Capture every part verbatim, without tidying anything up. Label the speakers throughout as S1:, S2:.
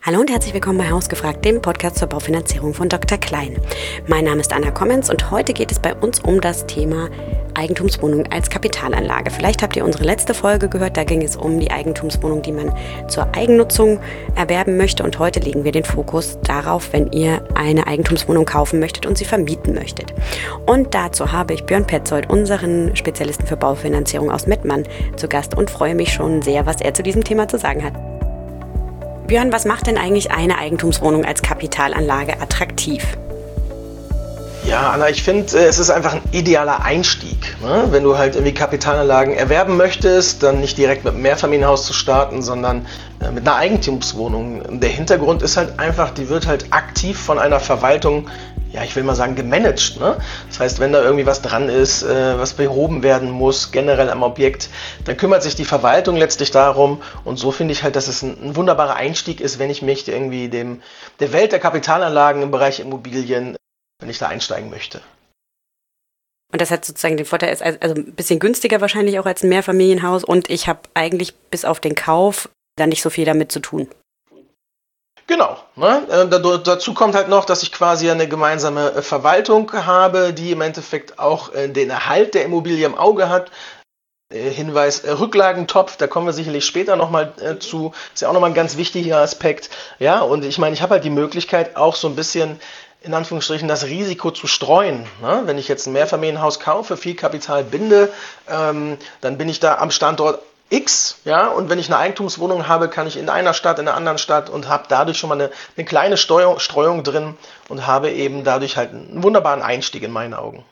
S1: Hallo und herzlich willkommen bei Hausgefragt, dem Podcast zur Baufinanzierung von Doktor Klein. Mein Name ist Anna Kommens und heute geht es bei uns um das Thema Eigentumswohnung als Kapitalanlage. Vielleicht habt ihr unsere letzte Folge gehört, da ging es um die Eigentumswohnung, die man zur Eigennutzung erwerben möchte. Und heute legen wir den Fokus darauf, wenn ihr eine Eigentumswohnung kaufen möchtet und sie vermieten möchtet. Und dazu habe ich Björn Petzold, unseren Spezialisten für Baufinanzierung aus Mettmann, zu Gast und freue mich schon sehr, was er zu diesem Thema zu sagen hat. Björn, was macht denn eigentlich eine Eigentumswohnung als Kapitalanlage attraktiv?
S2: Ja, Anna, ich finde, es ist einfach ein idealer Einstieg. Ne? Wenn du halt irgendwie Kapitalanlagen erwerben möchtest, dann nicht direkt mit einem Mehrfamilienhaus zu starten, sondern mit einer Eigentumswohnung. Der Hintergrund ist halt einfach, die wird halt aktiv von einer Verwaltung, ja, ich will mal sagen, gemanagt. Ne? Das heißt, wenn da irgendwie was dran ist, äh, was behoben werden muss, generell am Objekt, dann kümmert sich die Verwaltung letztlich darum. Und so finde ich halt, dass es ein, ein wunderbarer Einstieg ist, wenn ich mich irgendwie dem, der Welt der Kapitalanlagen im Bereich Immobilien, wenn ich da einsteigen möchte.
S1: Und das hat sozusagen den Vorteil, ist also ein bisschen günstiger wahrscheinlich auch als ein Mehrfamilienhaus. Und ich habe eigentlich bis auf den Kauf dann nicht so viel damit zu tun.
S2: Genau. Ne? Äh, dazu kommt halt noch, dass ich quasi eine gemeinsame äh, Verwaltung habe, die im Endeffekt auch äh, den Erhalt der Immobilie im Auge hat. Äh, Hinweis, äh, Rücklagentopf, da kommen wir sicherlich später nochmal äh, zu. Ist ja auch nochmal ein ganz wichtiger Aspekt. Ja, und ich meine, ich habe halt die Möglichkeit, auch so ein bisschen in Anführungsstrichen das Risiko zu streuen. Ne? Wenn ich jetzt ein Mehrfamilienhaus kaufe, viel Kapital binde, ähm, dann bin ich da am Standort X, ja, und wenn ich eine Eigentumswohnung habe, kann ich in einer Stadt, in einer anderen Stadt und habe dadurch schon mal eine, eine kleine Steuerung, Streuung drin und habe eben dadurch halt einen wunderbaren Einstieg in meinen Augen.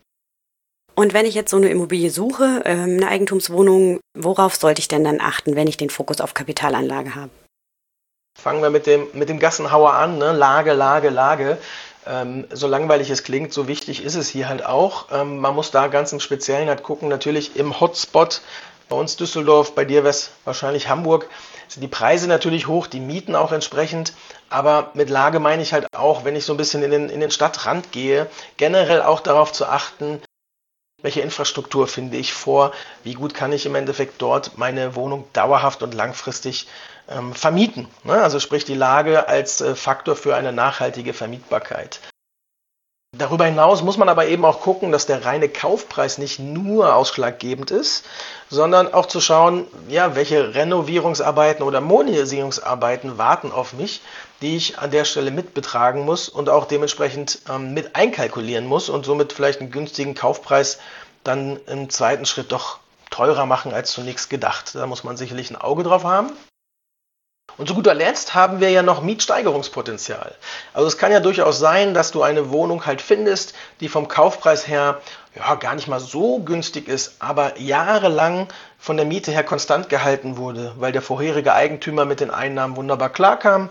S1: Und wenn ich jetzt so eine Immobilie suche, ähm, eine Eigentumswohnung, worauf sollte ich denn dann achten, wenn ich den Fokus auf Kapitalanlage habe?
S2: Fangen wir mit dem, mit dem Gassenhauer an, ne? Lage, Lage, Lage. Ähm, so langweilig es klingt, so wichtig ist es hier halt auch. Ähm, man muss da ganz im Speziellen halt gucken, natürlich im Hotspot. Bei uns Düsseldorf, bei dir wäre es wahrscheinlich Hamburg, sind die Preise natürlich hoch, die Mieten auch entsprechend. Aber mit Lage meine ich halt auch, wenn ich so ein bisschen in den, in den Stadtrand gehe, generell auch darauf zu achten, welche Infrastruktur finde ich vor, wie gut kann ich im Endeffekt dort meine Wohnung dauerhaft und langfristig ähm, vermieten. Ne? Also sprich die Lage als äh, Faktor für eine nachhaltige Vermietbarkeit. Darüber hinaus muss man aber eben auch gucken, dass der reine Kaufpreis nicht nur ausschlaggebend ist, sondern auch zu schauen, ja, welche Renovierungsarbeiten oder Modernisierungsarbeiten warten auf mich, die ich an der Stelle mit betragen muss und auch dementsprechend ähm, mit einkalkulieren muss und somit vielleicht einen günstigen Kaufpreis dann im zweiten Schritt doch teurer machen als zunächst gedacht. Da muss man sicherlich ein Auge drauf haben. Und zu guter Letzt haben wir ja noch Mietsteigerungspotenzial. Also es kann ja durchaus sein, dass du eine Wohnung halt findest, die vom Kaufpreis her ja gar nicht mal so günstig ist, aber jahrelang von der Miete her konstant gehalten wurde, weil der vorherige Eigentümer mit den Einnahmen wunderbar klarkam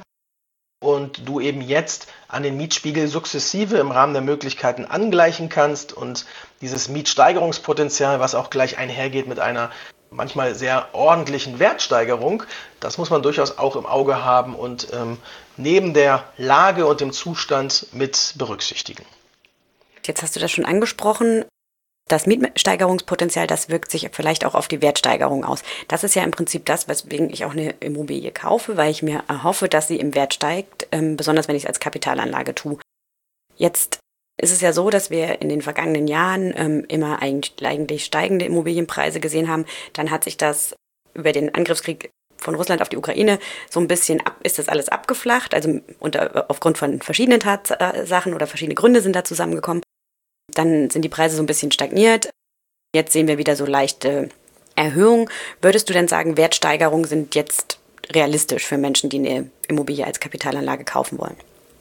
S2: und du eben jetzt an den Mietspiegel sukzessive im Rahmen der Möglichkeiten angleichen kannst und dieses Mietsteigerungspotenzial, was auch gleich einhergeht mit einer manchmal sehr ordentlichen Wertsteigerung, das muss man durchaus auch im Auge haben und ähm, neben der Lage und dem Zustand mit berücksichtigen.
S1: Jetzt hast du das schon angesprochen. Das Mietsteigerungspotenzial, das wirkt sich vielleicht auch auf die Wertsteigerung aus. Das ist ja im Prinzip das, weswegen ich auch eine Immobilie kaufe, weil ich mir erhoffe, dass sie im Wert steigt, ähm, besonders wenn ich es als Kapitalanlage tue. Jetzt ist es ja so, dass wir in den vergangenen Jahren ähm, immer eigentlich, eigentlich steigende Immobilienpreise gesehen haben. Dann hat sich das über den Angriffskrieg von Russland auf die Ukraine so ein bisschen ab, ist das alles abgeflacht. Also unter, aufgrund von verschiedenen Tatsachen oder verschiedene Gründe sind da zusammengekommen. Dann sind die Preise so ein bisschen stagniert. Jetzt sehen wir wieder so leichte Erhöhungen. Würdest du denn sagen, Wertsteigerungen sind jetzt realistisch für Menschen, die eine Immobilie als Kapitalanlage kaufen wollen?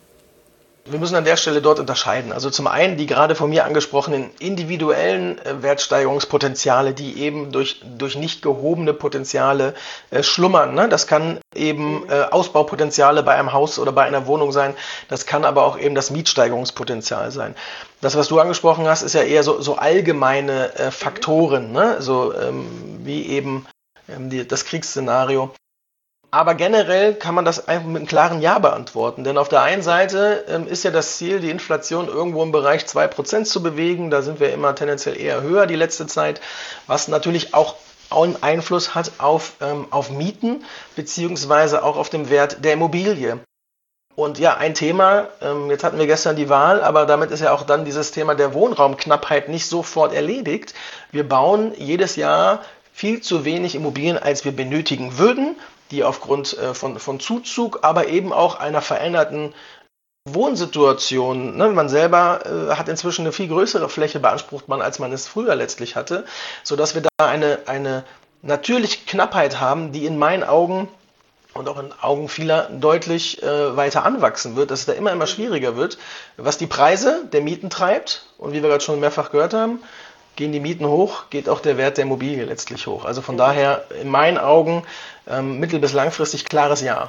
S2: Wir müssen an der Stelle dort unterscheiden. Also zum einen die gerade von mir angesprochenen individuellen äh, Wertsteigerungspotenziale, die eben durch, durch nicht gehobene Potenziale äh, schlummern. Ne? Das kann eben äh, Ausbaupotenziale bei einem Haus oder bei einer Wohnung sein. Das kann aber auch eben das Mietsteigerungspotenzial sein. Das, was du angesprochen hast, ist ja eher so, so allgemeine äh, Faktoren, ne? So ähm, wie eben ähm, die, das Kriegsszenario. Aber generell kann man das einfach mit einem klaren Ja beantworten. Denn auf der einen Seite ähm, ist ja das Ziel, die Inflation irgendwo im Bereich zwei Prozent zu bewegen. Da sind wir immer tendenziell eher höher die letzte Zeit, was natürlich auch einen Einfluss hat auf, ähm, auf Mieten beziehungsweise auch auf den Wert der Immobilie. Und ja, ein Thema, ähm, jetzt hatten wir gestern die Wahl, aber damit ist ja auch dann dieses Thema der Wohnraumknappheit nicht sofort erledigt. Wir bauen jedes Jahr viel zu wenig Immobilien, als wir benötigen würden, die aufgrund äh, von, von Zuzug, aber eben auch einer veränderten Wohnsituation, ne? Man selber äh, hat inzwischen eine viel größere Fläche beansprucht man, als man es früher letztlich hatte, sodass wir da eine, eine natürliche Knappheit haben, die in meinen Augen und auch in Augen vieler deutlich äh, weiter anwachsen wird, dass es da immer, immer schwieriger wird, was die Preise der Mieten treibt. Und wie wir gerade schon mehrfach gehört haben, gehen die Mieten hoch, geht auch der Wert der Immobilie letztlich hoch. Also von daher in meinen Augen ähm, mittel- bis langfristig klares Ja.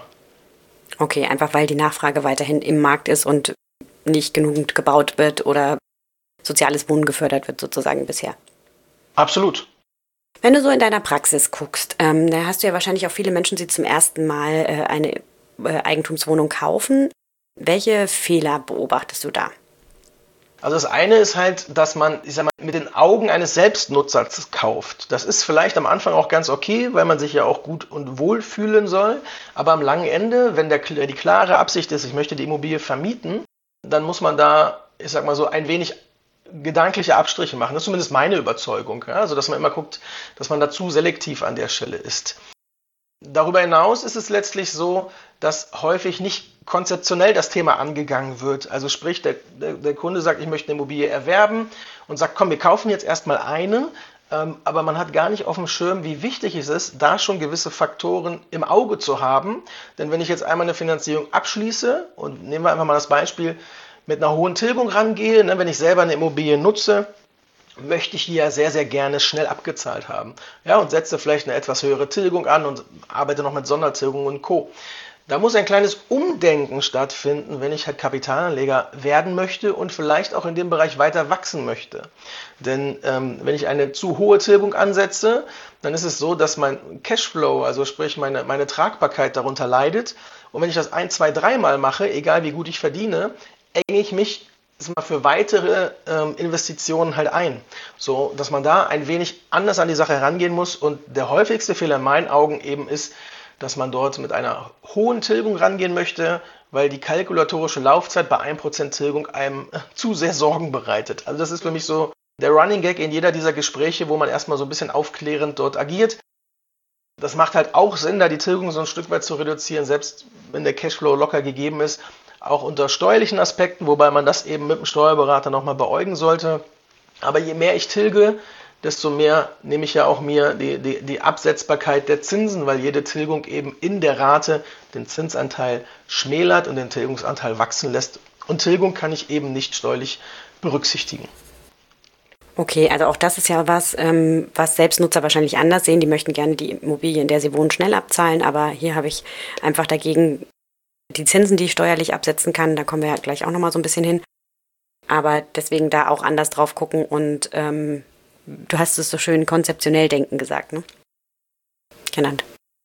S1: Okay, einfach weil die Nachfrage weiterhin im Markt ist und nicht genügend gebaut wird oder soziales Wohnen gefördert wird sozusagen bisher.
S2: Absolut.
S1: Wenn du so in deiner Praxis guckst, ähm, da hast du ja wahrscheinlich auch viele Menschen, die zum ersten Mal äh, eine äh, Eigentumswohnung kaufen. Welche Fehler beobachtest du da?
S2: Also das eine ist halt, dass man, ich sag mal, mit den Augen eines Selbstnutzers kauft. Das ist vielleicht am Anfang auch ganz okay, weil man sich ja auch gut und wohl fühlen soll. Aber am langen Ende, wenn der, die klare Absicht ist, ich möchte die Immobilie vermieten, dann muss man da, ich sag mal so, ein wenig gedankliche Abstriche machen. Das ist zumindest meine Überzeugung. Ja? Also dass man immer guckt, dass man dazu selektiv an der Stelle ist. Darüber hinaus ist es letztlich so, dass häufig nicht konzeptionell das Thema angegangen wird. Also sprich, der, der, der Kunde sagt, ich möchte eine Immobilie erwerben und sagt, komm, wir kaufen jetzt erstmal eine, ähm, aber man hat gar nicht auf dem Schirm, wie wichtig es ist, da schon gewisse Faktoren im Auge zu haben. Denn wenn ich jetzt einmal eine Finanzierung abschließe, und nehmen wir einfach mal das Beispiel, mit einer hohen Tilgung rangehe, ne, wenn ich selber eine Immobilie nutze, möchte ich die ja sehr, sehr gerne schnell abgezahlt haben. Ja, und setze vielleicht eine etwas höhere Tilgung an und arbeite noch mit Sondertilgung und Co. Da muss ein kleines Umdenken stattfinden, wenn ich halt Kapitalanleger werden möchte und vielleicht auch in dem Bereich weiter wachsen möchte. Denn ähm, wenn ich eine zu hohe Tilgung ansetze, dann ist es so, dass mein Cashflow, also sprich meine, meine Tragbarkeit darunter leidet. Und wenn ich das ein, zwei, dreimal mache, egal wie gut ich verdiene, enge ich mich für weitere ähm, Investitionen halt ein. So, dass man da ein wenig anders an die Sache herangehen muss. Und der häufigste Fehler in meinen Augen eben ist, dass man dort mit einer hohen Tilgung rangehen möchte, weil die kalkulatorische Laufzeit bei ein Prozent Tilgung einem äh, zu sehr Sorgen bereitet. Also das ist für mich so der Running Gag in jeder dieser Gespräche, wo man erstmal so ein bisschen aufklärend dort agiert. Das macht halt auch Sinn, da die Tilgung so ein Stück weit zu reduzieren, selbst wenn der Cashflow locker gegeben ist, auch unter steuerlichen Aspekten, wobei man das eben mit dem Steuerberater nochmal beäugen sollte. Aber je mehr ich tilge, desto mehr nehme ich ja auch mir die, die, die Absetzbarkeit der Zinsen, weil jede Tilgung eben in der Rate den Zinsanteil schmälert und den Tilgungsanteil wachsen lässt. Und Tilgung kann ich eben nicht steuerlich berücksichtigen.
S1: Okay, also auch das ist ja was, ähm, was Selbstnutzer wahrscheinlich anders sehen. Die möchten gerne die Immobilie, in der sie wohnen, schnell abzahlen, aber hier habe ich einfach dagegen die Zinsen, die ich steuerlich absetzen kann. Da kommen wir ja gleich auch nochmal so ein bisschen hin. Aber deswegen da auch anders drauf gucken und ähm, du hast es so schön konzeptionell denken gesagt, ne? Genannt.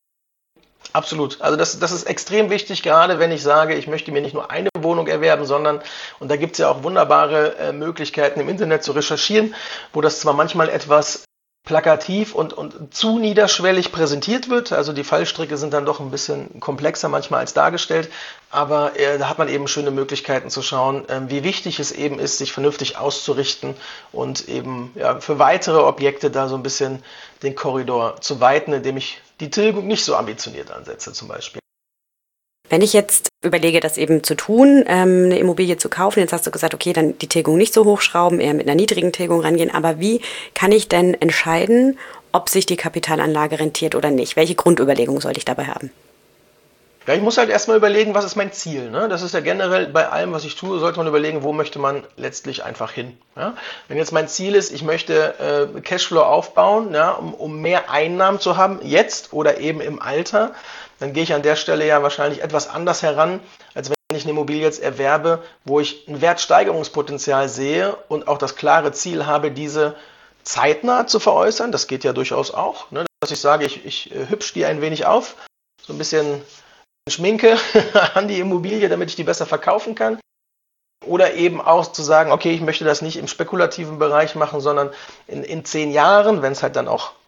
S2: Absolut. Also das, das ist extrem wichtig, gerade wenn ich sage, ich möchte mir nicht nur eine Wohnung erwerben, sondern, und da gibt es ja auch wunderbare äh, Möglichkeiten im Internet zu recherchieren, wo das zwar manchmal etwas plakativ und, und zu niederschwellig präsentiert wird, also die Fallstricke sind dann doch ein bisschen komplexer manchmal als dargestellt, aber äh, da hat man eben schöne Möglichkeiten zu schauen, äh, wie wichtig es eben ist, sich vernünftig auszurichten und eben ja, für weitere Objekte da so ein bisschen den Korridor zu weiten, indem ich die Tilgung nicht so ambitioniert ansetze zum Beispiel.
S1: Wenn ich jetzt überlege, das eben zu tun, ähm, eine Immobilie zu kaufen, jetzt hast du gesagt, okay, dann die Tilgung nicht so hochschrauben, eher mit einer niedrigen Tilgung rangehen, aber wie kann ich denn entscheiden, ob sich die Kapitalanlage rentiert oder nicht? Welche Grundüberlegung sollte ich dabei haben?
S2: Ja, ich muss halt erstmal überlegen, was ist mein Ziel. Ne? Das ist ja generell bei allem, was ich tue, sollte man überlegen, wo möchte man letztlich einfach hin. Ja? Wenn jetzt mein Ziel ist, ich möchte äh, Cashflow aufbauen, ja, um, um mehr Einnahmen zu haben, jetzt oder eben im Alter, dann gehe ich an der Stelle ja wahrscheinlich etwas anders heran, als wenn ich eine Immobilie jetzt erwerbe, wo ich ein Wertsteigerungspotenzial sehe und auch das klare Ziel habe, diese zeitnah zu veräußern. Das geht ja durchaus auch, ne? Dass ich sage, ich, ich äh, hübsch die ein wenig auf, so ein bisschen Schminke an die Immobilie, damit ich die besser verkaufen kann. Oder eben auch zu sagen, okay, ich möchte das nicht im spekulativen Bereich machen, sondern in, in zehn Jahren, wenn es halt dann auch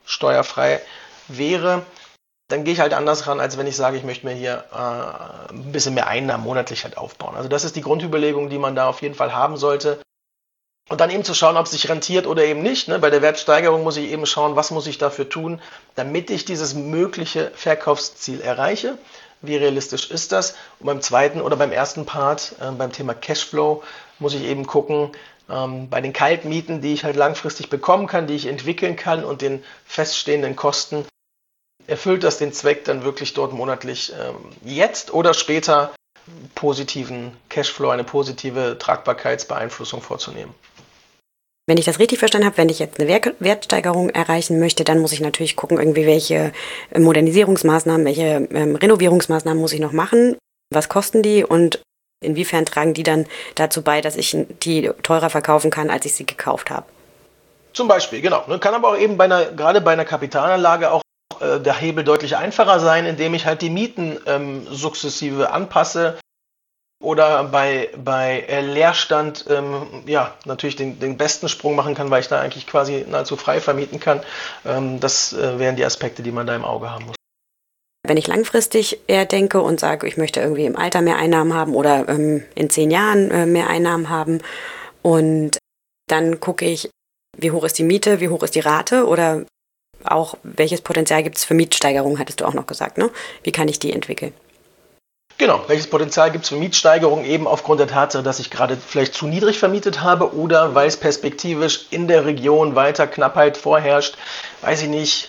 S2: steuerfrei wäre, dann gehe ich halt anders ran, als wenn ich sage, ich möchte mir hier äh, ein bisschen mehr Einnahmen monatlich halt aufbauen. Also das ist die Grundüberlegung, die man da auf jeden Fall haben sollte. Und dann eben zu schauen, ob es sich rentiert oder eben nicht. Ne? Bei der Wertsteigerung muss ich eben schauen, was muss ich dafür tun, damit ich dieses mögliche Verkaufsziel erreiche. Wie realistisch ist das? Und beim zweiten oder beim ersten Part, äh, beim Thema Cashflow, muss ich eben gucken, ähm, bei den Kaltmieten, die ich halt langfristig bekommen kann, die ich entwickeln kann und den feststehenden Kosten, erfüllt das den Zweck, dann wirklich dort monatlich ähm, jetzt oder später positiven Cashflow, eine positive Tragbarkeitsbeeinflussung vorzunehmen.
S1: Wenn ich das richtig verstanden habe, wenn ich jetzt eine Wertsteigerung erreichen möchte, dann muss ich natürlich gucken, irgendwie welche Modernisierungsmaßnahmen, welche ähm, Renovierungsmaßnahmen muss ich noch machen, was kosten die und inwiefern tragen die dann dazu bei, dass ich die teurer verkaufen kann, als ich sie gekauft habe.
S2: Zum Beispiel, genau. Kann aber auch eben bei einer, gerade bei einer Kapitalanlage auch äh, der Hebel deutlich einfacher sein, indem ich halt die Mieten ähm, sukzessive anpasse. Oder bei, bei Leerstand ähm, ja, natürlich den, den besten Sprung machen kann, weil ich da eigentlich quasi nahezu frei vermieten kann. Ähm, das äh, wären die Aspekte, die man da im Auge haben muss.
S1: Wenn ich langfristig eher denke und sage, ich möchte irgendwie im Alter mehr Einnahmen haben oder ähm, in zehn Jahren äh, mehr Einnahmen haben und dann gucke ich, wie hoch ist die Miete, wie hoch ist die Rate oder auch welches Potenzial gibt es für Mietsteigerungen, hattest du auch noch gesagt, ne? Wie kann ich die entwickeln?
S2: Genau, welches Potenzial gibt es für Mietsteigerung eben aufgrund der Tatsache, dass ich gerade vielleicht zu niedrig vermietet habe oder weil es perspektivisch in der Region weiter Knappheit vorherrscht, weiß ich nicht,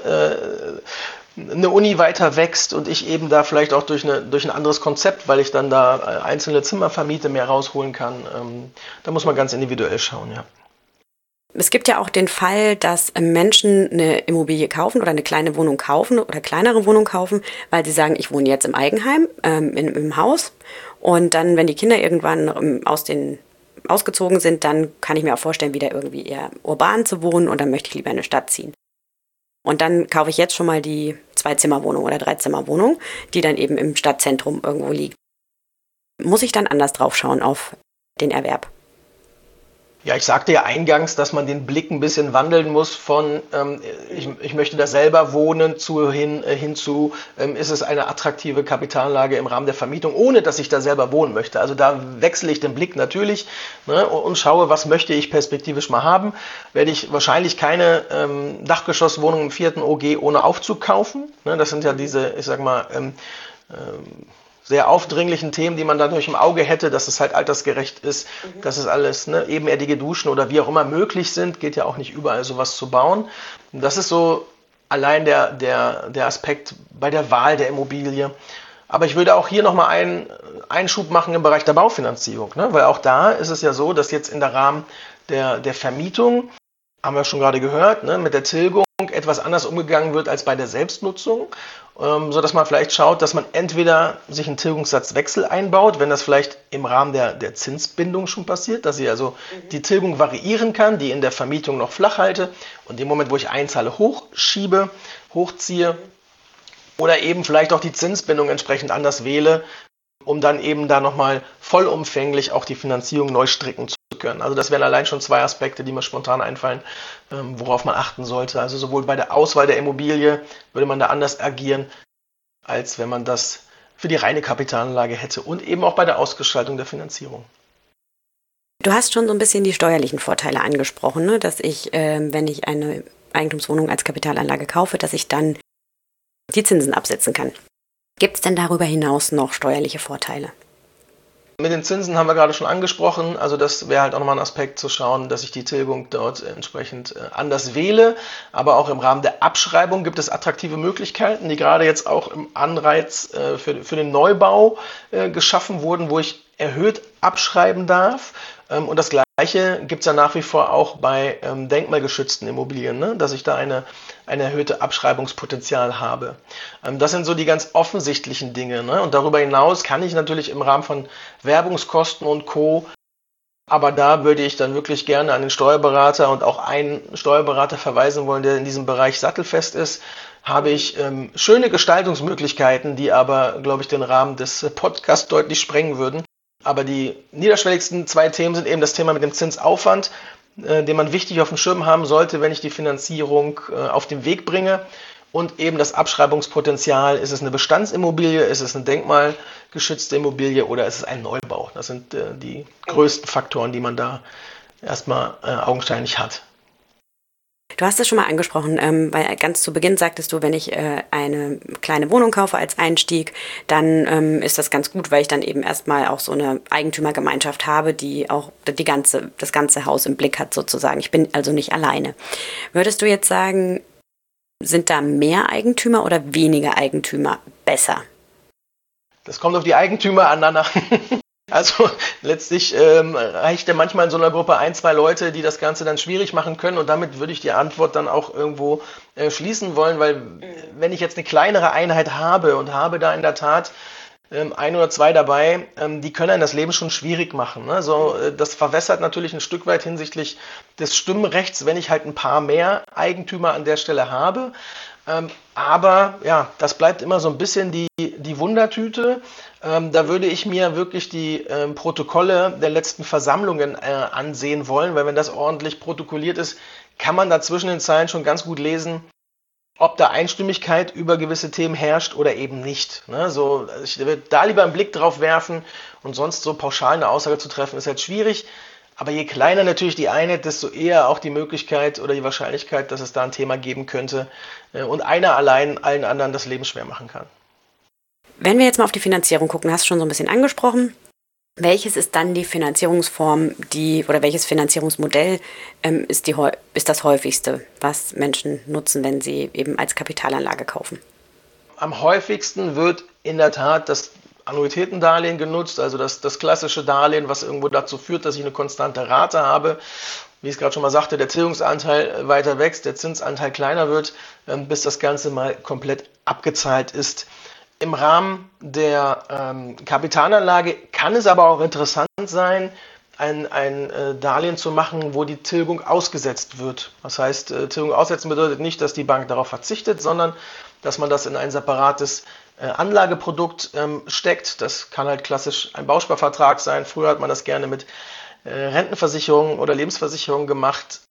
S2: ne, äh, eine Uni weiter wächst und ich eben da vielleicht auch durch, eine, durch ein anderes Konzept, weil ich dann da einzelne Zimmer vermiete, mehr rausholen kann. Ähm, da muss man ganz individuell schauen, ja.
S1: Es gibt ja auch den Fall, dass Menschen eine Immobilie kaufen oder eine kleine Wohnung kaufen oder kleinere Wohnung kaufen, weil sie sagen, ich wohne jetzt im Eigenheim, ähm, in, im Haus und dann, wenn die Kinder irgendwann aus den, ausgezogen sind, dann kann ich mir auch vorstellen, wieder irgendwie eher urban zu wohnen und dann möchte ich lieber in eine Stadt ziehen. Und dann kaufe ich jetzt schon mal die Zwei-Zimmer-Wohnung oder Drei-Zimmer-Wohnung, die dann eben im Stadtzentrum irgendwo liegt. Muss ich dann anders drauf schauen auf den Erwerb?
S2: Ja, ich sagte ja eingangs, dass man den Blick ein bisschen wandeln muss von ähm, ich, ich möchte da selber wohnen zu hin, äh, hinzu, ähm, ist es eine attraktive Kapitalanlage im Rahmen der Vermietung, ohne dass ich da selber wohnen möchte. Also da wechsle ich den Blick natürlich, ne, und schaue, was möchte ich perspektivisch mal haben. Werde ich wahrscheinlich keine ähm, Dachgeschosswohnung im vierten O G ohne Aufzug kaufen. Ne, das sind ja diese, ich sag mal, ähm, ähm, sehr aufdringlichen Themen, die man dadurch im Auge hätte, dass es halt altersgerecht ist, mhm. dass es alles, ne, ebenerdige Duschen oder wie auch immer möglich sind, geht ja auch nicht überall sowas zu bauen. Und das ist so allein der, der, der Aspekt bei der Wahl der Immobilie. Aber ich würde auch hier nochmal einen Einschub machen im Bereich der Baufinanzierung, ne, weil auch da ist es ja so, dass jetzt in der Rahmen der, der Vermietung, haben wir schon gerade gehört, ne, mit der Tilgung etwas anders umgegangen wird als bei der Selbstnutzung, ähm, sodass man vielleicht schaut, dass man entweder sich einen Tilgungssatzwechsel einbaut, wenn das vielleicht im Rahmen der, der Zinsbindung schon passiert, dass ich also mhm. die Tilgung variieren kann, die in der Vermietung noch flach halte und im Moment, wo ich einzahle, hochschiebe, hochziehe oder eben vielleicht auch die Zinsbindung entsprechend anders wähle, um dann eben da nochmal vollumfänglich auch die Finanzierung neu stricken zu können. Also das wären allein schon zwei Aspekte, die mir spontan einfallen, worauf man achten sollte. Also sowohl bei der Auswahl der Immobilie würde man da anders agieren, als wenn man das für die reine Kapitalanlage hätte und eben auch bei der Ausgestaltung der Finanzierung.
S1: Du hast schon so ein bisschen die steuerlichen Vorteile angesprochen, ne? Dass ich, äh, wenn ich eine Eigentumswohnung als Kapitalanlage kaufe, dass ich dann die Zinsen absetzen kann. Gibt es denn darüber hinaus noch steuerliche Vorteile?
S2: Mit den Zinsen haben wir gerade schon angesprochen, also das wäre halt auch nochmal ein Aspekt zu schauen, dass ich die Tilgung dort entsprechend anders wähle, aber auch im Rahmen der Abschreibung gibt es attraktive Möglichkeiten, die gerade jetzt auch im Anreiz für, für den Neubau geschaffen wurden, wo ich erhöht abschreiben darf. Und das Gleiche gibt es ja nach wie vor auch bei ähm, denkmalgeschützten Immobilien, ne? Dass ich da eine, eine erhöhte Abschreibungspotenzial habe. Ähm, das sind so die ganz offensichtlichen Dinge, ne? Und darüber hinaus kann ich natürlich im Rahmen von Werbungskosten und Co., aber da würde ich dann wirklich gerne an den Steuerberater und auch einen Steuerberater verweisen wollen, der in diesem Bereich sattelfest ist, habe ich ähm, schöne Gestaltungsmöglichkeiten, die aber, glaube ich, den Rahmen des Podcasts deutlich sprengen würden. Aber die niederschwelligsten zwei Themen sind eben das Thema mit dem Zinsaufwand. äh, den man wichtig auf dem Schirm haben sollte, wenn ich die Finanzierung äh, auf den Weg bringe. Und eben das Abschreibungspotenzial, ist es eine Bestandsimmobilie, ist es eine denkmalgeschützte Immobilie oder ist es ein Neubau? Das sind äh, die größten Faktoren, die man da erstmal äh, augenscheinlich hat.
S1: Du hast es schon mal angesprochen, ähm, weil ganz zu Beginn sagtest du, wenn ich äh, eine kleine Wohnung kaufe als Einstieg, dann ähm, ist das ganz gut, weil ich dann eben erstmal auch so eine Eigentümergemeinschaft habe, die auch die ganze, das ganze Haus im Blick hat sozusagen. Ich bin also nicht alleine. Würdest du jetzt sagen, sind da mehr Eigentümer oder weniger Eigentümer besser?
S2: Das kommt auf die Eigentümer aneinander. Also letztlich ähm, reicht ja manchmal in so einer Gruppe ein, zwei Leute, die das Ganze dann schwierig machen können und damit würde ich die Antwort dann auch irgendwo äh, schließen wollen, weil wenn ich jetzt eine kleinere Einheit habe und habe da in der Tat ähm, ein oder zwei dabei, ähm, die können einem das Leben schon schwierig machen. Ne? So, äh, das verwässert natürlich ein Stück weit hinsichtlich des Stimmrechts, wenn ich halt ein paar mehr Eigentümer an der Stelle habe. Ähm, aber ja, das bleibt immer so ein bisschen die, die Wundertüte. Ähm, da würde ich mir wirklich die ähm, Protokolle der letzten Versammlungen äh, ansehen wollen, weil wenn das ordentlich protokolliert ist, kann man da zwischen den Zeilen schon ganz gut lesen, ob da Einstimmigkeit über gewisse Themen herrscht oder eben nicht. Ne? So, ich würde da lieber einen Blick drauf werfen und sonst so pauschal eine Aussage zu treffen, ist halt schwierig. Aber je kleiner natürlich die Einheit, desto eher auch die Möglichkeit oder die Wahrscheinlichkeit, dass es da ein Thema geben könnte äh, und einer allein allen anderen das Leben schwer machen kann.
S1: Wenn wir jetzt mal auf die Finanzierung gucken, hast du schon so ein bisschen angesprochen. Welches ist dann die Finanzierungsform, die oder welches Finanzierungsmodell ähm, ist, die, ist das häufigste, was Menschen nutzen, wenn sie eben als Kapitalanlage kaufen?
S2: Am häufigsten wird in der Tat das Annuitätendarlehen genutzt, also das, das klassische Darlehen, was irgendwo dazu führt, dass ich eine konstante Rate habe. Wie ich es gerade schon mal sagte, der Tilgungsanteil weiter wächst, der Zinsanteil kleiner wird, ähm, bis das Ganze mal komplett abgezahlt ist. Im Rahmen der ähm, Kapitalanlage kann es aber auch interessant sein, ein, ein äh, Darlehen zu machen, wo die Tilgung ausgesetzt wird. Das heißt, äh, Tilgung aussetzen bedeutet nicht, dass die Bank darauf verzichtet, sondern dass man das in ein separates äh, Anlageprodukt ähm, steckt. Das kann halt klassisch ein Bausparvertrag sein. Früher hat man das gerne mit äh, Rentenversicherungen oder Lebensversicherungen gemacht.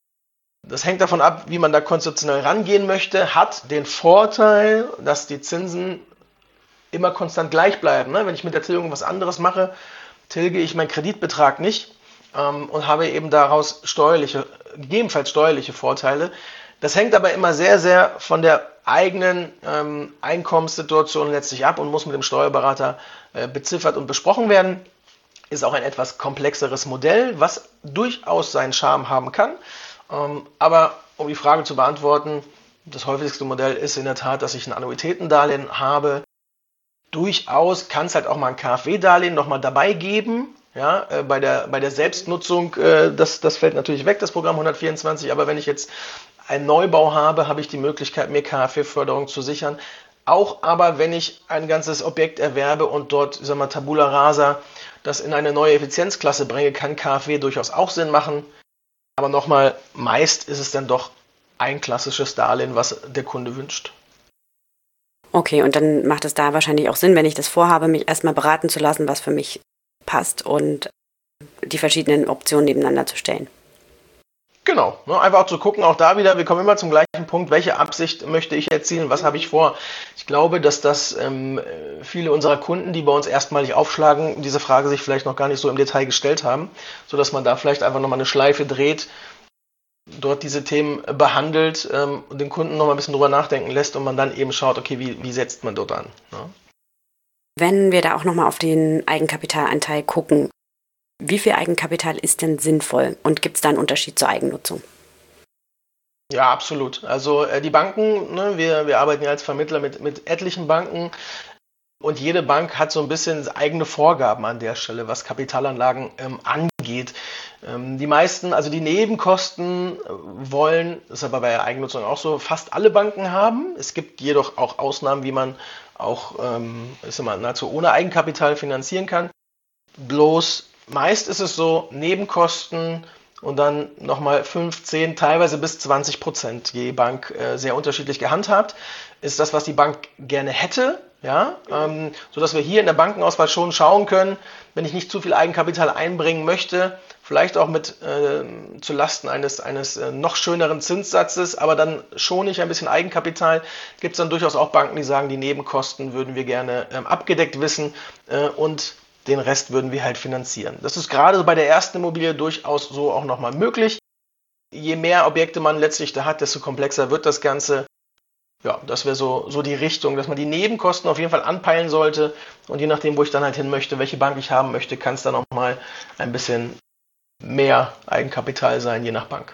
S2: Das hängt davon ab, wie man da konzeptionell rangehen möchte, hat den Vorteil, dass die Zinsen immer konstant gleich bleiben. Ne? Wenn ich mit der Tilgung was anderes mache, tilge ich meinen Kreditbetrag nicht ähm, und habe eben daraus steuerliche, gegebenenfalls steuerliche Vorteile. Das hängt aber immer sehr, sehr von der eigenen ähm, Einkommenssituation letztlich ab und muss mit dem Steuerberater äh, beziffert und besprochen werden. Ist auch ein etwas komplexeres Modell, was durchaus seinen Charme haben kann. Ähm, aber um die Frage zu beantworten, das häufigste Modell ist in der Tat, dass ich ein Annuitätendarlehen habe. Durchaus kann es halt auch mal ein KfW-Darlehen nochmal dabei geben. Ja, äh, bei, der, bei der Selbstnutzung, äh, das, das fällt natürlich weg, das Programm hundertvierundzwanzig. Aber wenn ich jetzt einen Neubau habe, habe ich die Möglichkeit, mir KfW-Förderung zu sichern. Auch aber, wenn ich ein ganzes Objekt erwerbe und dort, ich sag mal, Tabula Rasa, das in eine neue Effizienzklasse bringe, kann KfW durchaus auch Sinn machen. Aber nochmal, meist ist es dann doch ein klassisches Darlehen, was der Kunde wünscht.
S1: Okay, und dann macht es da wahrscheinlich auch Sinn, wenn ich das vorhabe, mich erstmal beraten zu lassen, was für mich passt und die verschiedenen Optionen nebeneinander zu stellen.
S2: Genau, ne, einfach auch zu gucken, auch da wieder, wir kommen immer zum gleichen Punkt, welche Absicht möchte ich erzielen, was habe ich vor? Ich glaube, dass das ähm, viele unserer Kunden, die bei uns erstmalig aufschlagen, diese Frage sich vielleicht noch gar nicht so im Detail gestellt haben, sodass man da vielleicht einfach nochmal eine Schleife dreht, dort diese Themen behandelt ähm, und den Kunden noch mal ein bisschen drüber nachdenken lässt und man dann eben schaut, okay, wie, wie setzt man dort an? Ne?
S1: Wenn wir da auch noch mal auf den Eigenkapitalanteil gucken, wie viel Eigenkapital ist denn sinnvoll und gibt es da einen Unterschied zur Eigennutzung?
S2: Ja, absolut. Also äh, die Banken, ne, wir, wir arbeiten ja als Vermittler mit, mit etlichen Banken und jede Bank hat so ein bisschen eigene Vorgaben an der Stelle, was Kapitalanlagen ähm, angeht. Ähm, die meisten, also die Nebenkosten äh, wollen, das ist aber bei der Eigennutzung auch so, fast alle Banken haben. Es gibt jedoch auch Ausnahmen, wie man auch ähm, ist immer, nahezu ohne Eigenkapital finanzieren kann. Bloß meist ist es so, Nebenkosten und dann nochmal fünf, zehn, teilweise bis zwanzig Prozent, je Bank äh, sehr unterschiedlich gehandhabt, ist das, was die Bank gerne hätte, ja, ähm, sodass wir hier in der Bankenauswahl schon schauen können, wenn ich nicht zu viel Eigenkapital einbringen möchte, vielleicht auch mit äh, zu Lasten eines, eines äh, noch schöneren Zinssatzes, aber dann schon nicht ein bisschen Eigenkapital, gibt es dann durchaus auch Banken, die sagen, die Nebenkosten würden wir gerne ähm, abgedeckt wissen äh, und den Rest würden wir halt finanzieren. Das ist gerade bei der ersten Immobilie durchaus so auch nochmal möglich. Je mehr Objekte man letztlich da hat, desto komplexer wird das Ganze. Ja, das wäre so, so die Richtung, dass man die Nebenkosten auf jeden Fall anpeilen sollte und je nachdem, wo ich dann halt hin möchte, welche Bank ich haben möchte, kann es dann auch mal ein bisschen mehr Eigenkapital sein, je nach Bank.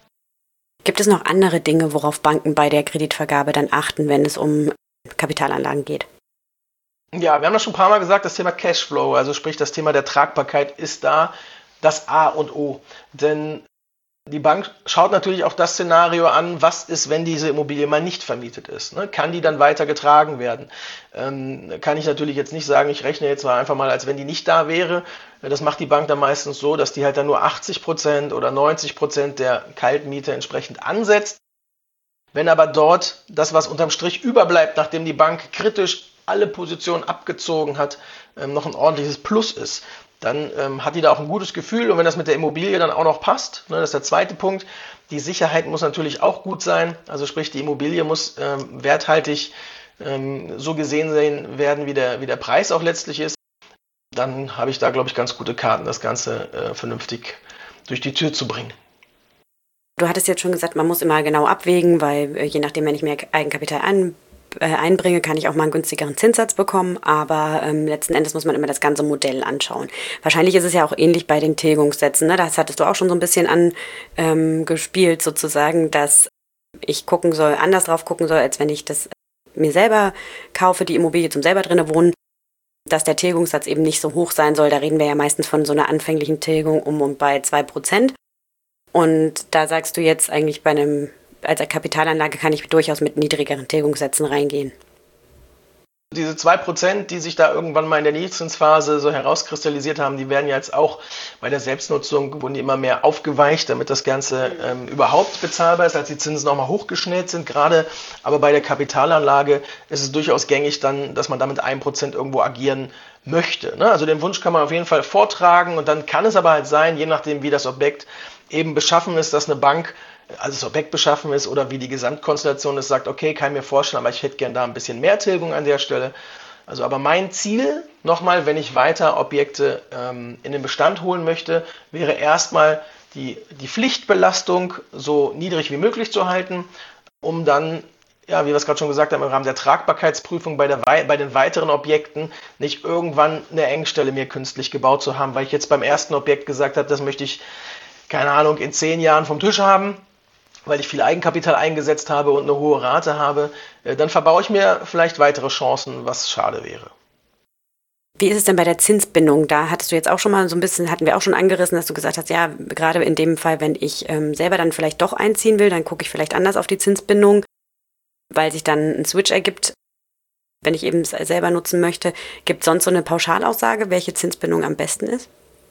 S1: Gibt es noch andere Dinge, worauf Banken bei der Kreditvergabe dann achten, wenn es um Kapitalanlagen geht?
S2: Ja, wir haben das schon ein paar Mal gesagt, das Thema Cashflow, also sprich das Thema der Tragbarkeit ist da das A und O. Denn die Bank schaut natürlich auch das Szenario an, was ist, wenn diese Immobilie mal nicht vermietet ist. Ne? Kann die dann weiter getragen werden? Ähm, kann ich natürlich jetzt nicht sagen, ich rechne jetzt mal einfach mal, als wenn die nicht da wäre. Das macht die Bank dann meistens so, dass die halt dann nur achtzig Prozent oder neunzig Prozent der Kaltmiete entsprechend ansetzt. Wenn aber dort das, was unterm Strich überbleibt, nachdem die Bank kritisch alle Positionen abgezogen hat, ähm, noch ein ordentliches Plus ist, dann ähm, hat die da auch ein gutes Gefühl und wenn das mit der Immobilie dann auch noch passt, ne, das ist der zweite Punkt, die Sicherheit muss natürlich auch gut sein, also sprich die Immobilie muss ähm, werthaltig ähm, so gesehen sein werden, wie der, wie der Preis auch letztlich ist, dann habe ich da, glaube ich, ganz gute Karten, das Ganze äh, vernünftig durch die Tür zu bringen.
S1: Du hattest jetzt schon gesagt, man muss immer genau abwägen, weil äh, je nachdem, wenn ich mehr Eigenkapital an einbringe, kann ich auch mal einen günstigeren Zinssatz bekommen, aber ähm, letzten Endes muss man immer das ganze Modell anschauen. Wahrscheinlich ist es ja auch ähnlich bei den Tilgungssätzen, ne? Das hattest du auch schon so ein bisschen angespielt, ähm, sozusagen, dass ich gucken soll, anders drauf gucken soll, als wenn ich das mir selber kaufe, die Immobilie zum selber drinnen wohnen, dass der Tilgungssatz eben nicht so hoch sein soll. Da reden wir ja meistens von so einer anfänglichen Tilgung um und bei zwei Prozent. Und da sagst du jetzt eigentlich bei einem als Kapitalanlage kann ich durchaus mit niedrigeren Tilgungssätzen reingehen.
S2: Diese zwei Prozent, die sich da irgendwann mal in der Niedrigzinsphase so herauskristallisiert haben, die werden ja jetzt auch bei der Selbstnutzung wurden die immer mehr aufgeweicht, damit das Ganze ähm, überhaupt bezahlbar ist, als die Zinsen nochmal hochgeschnellt sind gerade. Aber bei der Kapitalanlage ist es durchaus gängig dann, dass man damit ein Prozent irgendwo agieren möchte. Ne? Also den Wunsch kann man auf jeden Fall vortragen und dann kann es aber halt sein, je nachdem wie das Objekt eben beschaffen ist, dass eine Bank also das Objekt beschaffen ist oder wie die Gesamtkonstellation ist, sagt, okay, kann ich mir vorstellen, aber ich hätte gern da ein bisschen mehr Tilgung an der Stelle. Also aber mein Ziel, nochmal, wenn ich weiter Objekte ähm, in den Bestand holen möchte, wäre erstmal die, die Pflichtbelastung so niedrig wie möglich zu halten, um dann, ja, wie wir es gerade schon gesagt haben, im Rahmen der Tragbarkeitsprüfung bei, der, bei den weiteren Objekten nicht irgendwann eine Engstelle mir künstlich gebaut zu haben, weil ich jetzt beim ersten Objekt gesagt habe, das möchte ich, keine Ahnung, in zehn Jahren vom Tisch haben, weil ich viel Eigenkapital eingesetzt habe und eine hohe Rate habe, dann verbaue ich mir vielleicht weitere Chancen, was schade wäre.
S1: Wie ist es denn bei der Zinsbindung? Da hattest du jetzt auch schon mal so ein bisschen, hatten wir auch schon angerissen, dass du gesagt hast, ja, gerade in dem Fall, wenn ich ähm, selber dann vielleicht doch einziehen will, dann gucke ich vielleicht anders auf die Zinsbindung, weil sich dann ein Switch ergibt, wenn ich eben selber nutzen möchte. Gibt es sonst so eine Pauschalaussage, welche Zinsbindung am besten ist?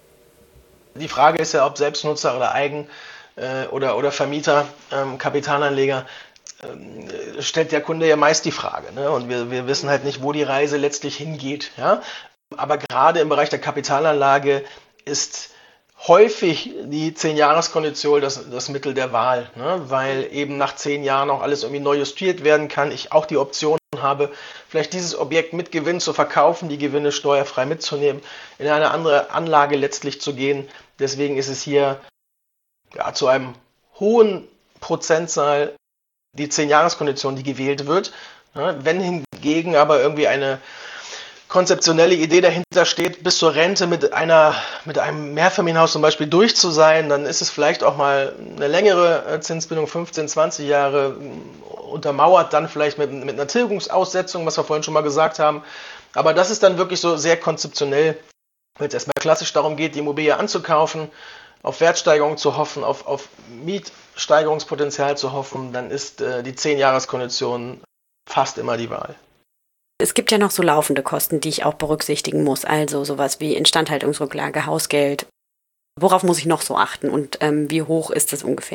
S2: Die Frage ist ja, ob Selbstnutzer oder Eigen- Oder, oder Vermieter, ähm, Kapitalanleger, ähm, stellt der Kunde ja meist die Frage. Ne? Und wir, wir wissen halt nicht, wo die Reise letztlich hingeht. Ja? Aber gerade im Bereich der Kapitalanlage ist häufig die zehn-Jahres-Kondition das, das Mittel der Wahl. Ne? Weil eben nach zehn Jahren auch alles irgendwie neu justiert werden kann. Ich auch die Option habe, vielleicht dieses Objekt mit Gewinn zu verkaufen, die Gewinne steuerfrei mitzunehmen, in eine andere Anlage letztlich zu gehen. Deswegen ist es hier ja, zu einem hohen Prozentzahl die zehn-Jahres-Kondition, die gewählt wird. Wenn hingegen aber irgendwie eine konzeptionelle Idee dahinter steht, bis zur Rente mit einer mit einem Mehrfamilienhaus zum Beispiel durch zu sein, dann ist es vielleicht auch mal eine längere Zinsbindung, fünfzehn, zwanzig Jahre, untermauert dann vielleicht mit, mit einer Tilgungsaussetzung, was wir vorhin schon mal gesagt haben. Aber das ist dann wirklich so sehr konzeptionell, wenn es erstmal klassisch darum geht, die Immobilie anzukaufen, auf Wertsteigerung zu hoffen, auf, auf Mietsteigerungspotenzial zu hoffen, dann ist äh, die zehn-Jahres-Kondition fast immer die Wahl.
S1: Es gibt ja noch so laufende Kosten, die ich auch berücksichtigen muss, also sowas wie Instandhaltungsrücklage, Hausgeld. Worauf muss ich noch so achten und ähm, wie hoch ist das ungefähr?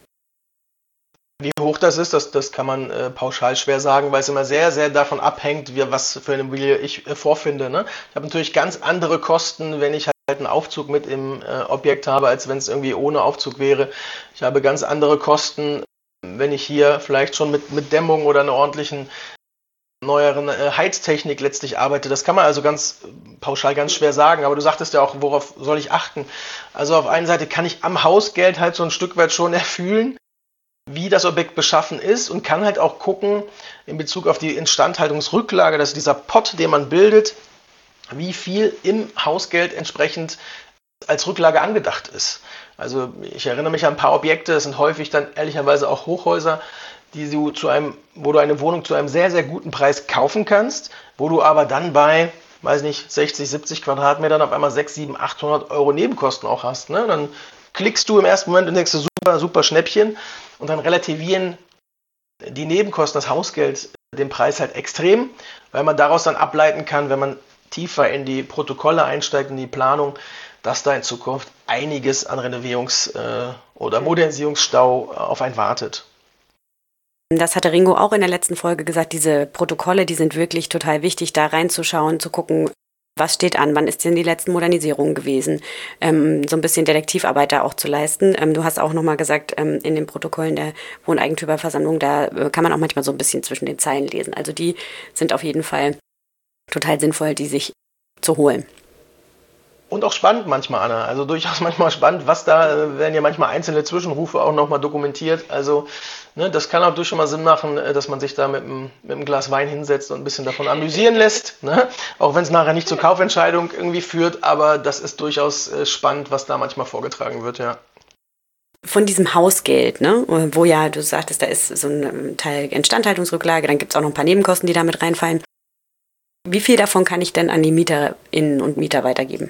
S2: Wie hoch das ist, das, das kann man äh, pauschal schwer sagen, weil es immer sehr, sehr davon abhängt, wie, was für eine Immobilie ich äh, vorfinde. Ne? Ich habe natürlich ganz andere Kosten, wenn ich halt einen Aufzug mit im äh, Objekt habe, als wenn es irgendwie ohne Aufzug wäre. Ich habe ganz andere Kosten, wenn ich hier vielleicht schon mit, mit Dämmung oder einer ordentlichen neueren äh, Heiztechnik letztlich arbeite. Das kann man also ganz pauschal ganz schwer sagen, aber du sagtest ja auch, worauf soll ich achten? Also auf einer Seite kann ich am Hausgeld halt so ein Stück weit schon erfühlen, wie das Objekt beschaffen ist und kann halt auch gucken in Bezug auf die Instandhaltungsrücklage, dass dieser Pot, den man bildet, wie viel im Hausgeld entsprechend als Rücklage angedacht ist. Also ich erinnere mich an ein paar Objekte, das sind häufig dann ehrlicherweise auch Hochhäuser, die du zu einem, wo du eine Wohnung zu einem sehr, sehr guten Preis kaufen kannst, wo du aber dann bei, weiß nicht, sechzig, siebzig Quadratmetern auf einmal sechshundert, siebenhundert, achthundert Euro Nebenkosten auch hast. Ne? Dann klickst du im ersten Moment und denkst, super, super Schnäppchen, und dann relativieren die Nebenkosten, das Hausgeld, den Preis halt extrem, weil man daraus dann ableiten kann, wenn man tiefer in die Protokolle einsteigt, in die Planung, dass da in Zukunft einiges an Renovierungs- äh, oder Modernisierungsstau auf einen wartet.
S1: Das hatte Ringo auch in der letzten Folge gesagt, diese Protokolle, die sind wirklich total wichtig, da reinzuschauen, zu gucken, was steht an, wann ist denn die letzten Modernisierungen gewesen, ähm, so ein bisschen Detektivarbeit da auch zu leisten. Ähm, du hast auch nochmal gesagt, ähm, in den Protokollen der Wohneigentümerversammlung, da äh, kann man auch manchmal so ein bisschen zwischen den Zeilen lesen. Also die sind auf jeden Fall total sinnvoll, die sich zu holen.
S2: Und auch spannend manchmal, Anna. Also durchaus manchmal spannend, was da, äh, werden ja manchmal einzelne Zwischenrufe auch nochmal dokumentiert. Also ne, das kann auch durchaus mal Sinn machen, äh, dass man sich da mit einem, mit einem Glas Wein hinsetzt und ein bisschen davon amüsieren lässt. Ne? Auch wenn es nachher nicht zur Kaufentscheidung irgendwie führt, aber das ist durchaus äh, spannend, was da manchmal vorgetragen wird, ja.
S1: Von diesem Hausgeld, ne, wo ja, du sagtest, da ist so ein Teil Instandhaltungsrücklage, dann gibt es auch noch ein paar Nebenkosten, die da mit reinfallen. Wie viel davon kann ich denn an die Mieterinnen und Mieter weitergeben?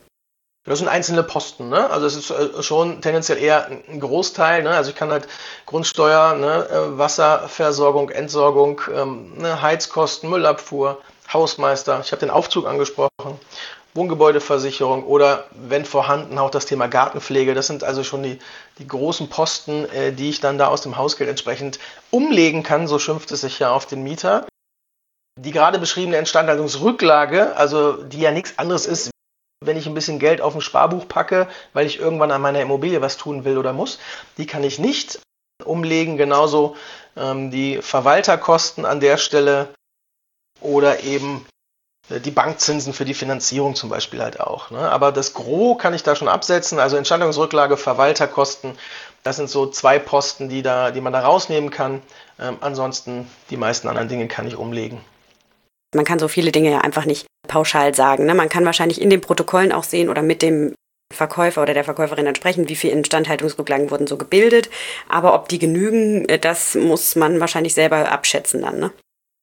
S2: Das sind einzelne Posten, ne? Also es ist schon tendenziell eher ein Großteil, ne? Also ich kann halt Grundsteuer, ne? Wasserversorgung, Entsorgung, ähm, ne? Heizkosten, Müllabfuhr, Hausmeister, ich habe den Aufzug angesprochen, Wohngebäudeversicherung oder wenn vorhanden auch das Thema Gartenpflege. Das sind also schon die, die großen Posten, äh, die ich dann da aus dem Hausgeld entsprechend umlegen kann, so schimpft es sich ja auf den Mieter. Die gerade beschriebene Instandhaltungsrücklage, also die ja nichts anderes ist, wenn ich ein bisschen Geld auf ein Sparbuch packe, weil ich irgendwann an meiner Immobilie was tun will oder muss, die kann ich nicht umlegen. Genauso ähm, die Verwalterkosten an der Stelle oder eben äh, die Bankzinsen für die Finanzierung zum Beispiel halt auch. Ne? Aber das Gros kann ich da schon absetzen. Also Instandhaltungsrücklage, Verwalterkosten, das sind so zwei Posten, die, da, die man da rausnehmen kann. Ähm, ansonsten die meisten anderen Dinge kann ich umlegen.
S1: Man kann so viele Dinge ja einfach nicht pauschal sagen. Ne? Man kann wahrscheinlich in den Protokollen auch sehen oder mit dem Verkäufer oder der Verkäuferin entsprechen, wie viele Instandhaltungsrücklagen wurden so gebildet. Aber ob die genügen, das muss man wahrscheinlich selber abschätzen dann. Ne?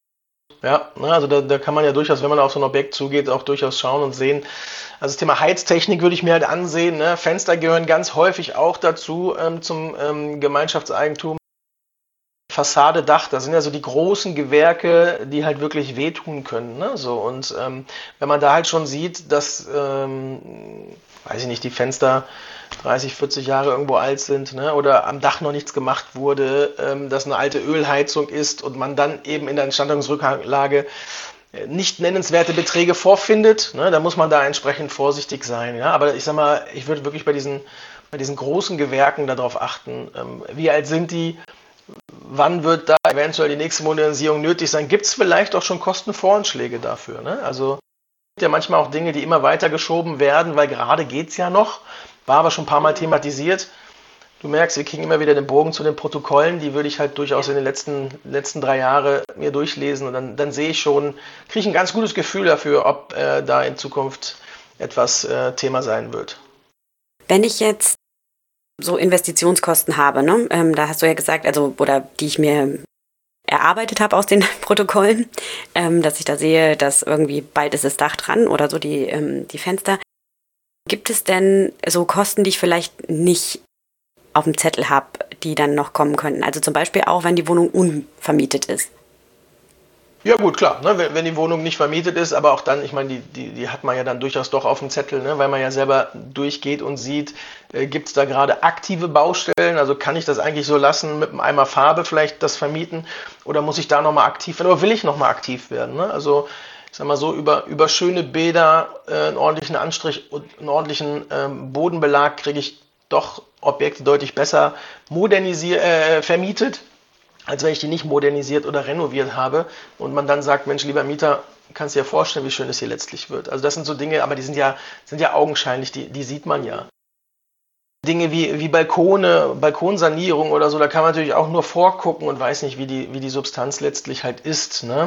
S2: Ja, also da, da kann man ja durchaus, wenn man auf so ein Objekt zugeht, auch durchaus schauen und sehen. Also das Thema Heiztechnik würde ich mir halt ansehen. Ne? Fenster gehören ganz häufig auch dazu ähm, zum ähm, Gemeinschaftseigentum. Fassade, Dach, das sind ja so die großen Gewerke, die halt wirklich wehtun können. Ne? So, und ähm, wenn man da halt schon sieht, dass, ähm, weiß ich nicht, die Fenster dreißig, vierzig Jahre irgendwo alt sind, ne? Oder am Dach noch nichts gemacht wurde, ähm, dass eine alte Ölheizung ist und man dann eben in der Instandhaltungsrücklage nicht nennenswerte Beträge vorfindet, ne? Dann muss man da entsprechend vorsichtig sein. Ja? Aber ich sag mal, ich würde wirklich bei diesen, bei diesen großen Gewerken darauf achten, ähm, wie alt sind die, wann wird da eventuell die nächste Modernisierung nötig sein? Gibt es vielleicht auch schon Kostenvoranschläge dafür? Ne? Also es gibt ja manchmal auch Dinge, die immer weiter geschoben werden, weil gerade geht es ja noch, war aber schon ein paar Mal thematisiert. Du merkst, wir kriegen immer wieder den Bogen zu den Protokollen, die würde ich halt durchaus in den letzten, letzten drei Jahren mir durchlesen und dann, dann sehe ich schon, kriege ich ein ganz gutes Gefühl dafür, ob äh, da in Zukunft etwas äh, Thema sein wird.
S1: Wenn ich jetzt so Investitionskosten habe, ne? Ähm, da hast du ja gesagt, also oder die ich mir erarbeitet habe aus den Protokollen, ähm, dass ich da sehe, dass irgendwie bald ist das Dach dran oder so die, ähm, die Fenster. Gibt es denn so Kosten, die ich vielleicht nicht auf dem Zettel habe, die dann noch kommen könnten? Also zum Beispiel auch, wenn die Wohnung unvermietet ist.
S2: Ja gut, klar, ne, wenn, wenn die Wohnung nicht vermietet ist, aber auch dann, ich meine, die, die, die hat man ja dann durchaus doch auf dem Zettel, ne, weil man ja selber durchgeht und sieht, äh, gibt es da gerade aktive Baustellen, also kann ich das eigentlich so lassen, mit einem Eimer Farbe vielleicht das vermieten oder muss ich da nochmal aktiv werden oder will ich nochmal aktiv werden, ne? Also ich sag mal so, über, über schöne Bäder, äh, einen ordentlichen Anstrich und einen ordentlichen ähm, Bodenbelag kriege ich doch Objekte deutlich besser modernisiert, äh, vermietet, als wenn ich die nicht modernisiert oder renoviert habe und man dann sagt, Mensch, lieber Mieter, kannst dir ja vorstellen, wie schön es hier letztlich wird. Also das sind so Dinge, aber die sind ja, sind ja augenscheinlich, die, die sieht man ja. Dinge wie, wie Balkone, Balkonsanierung oder so, da kann man natürlich auch nur vorgucken und weiß nicht, wie die, wie die Substanz letztlich halt ist, ne?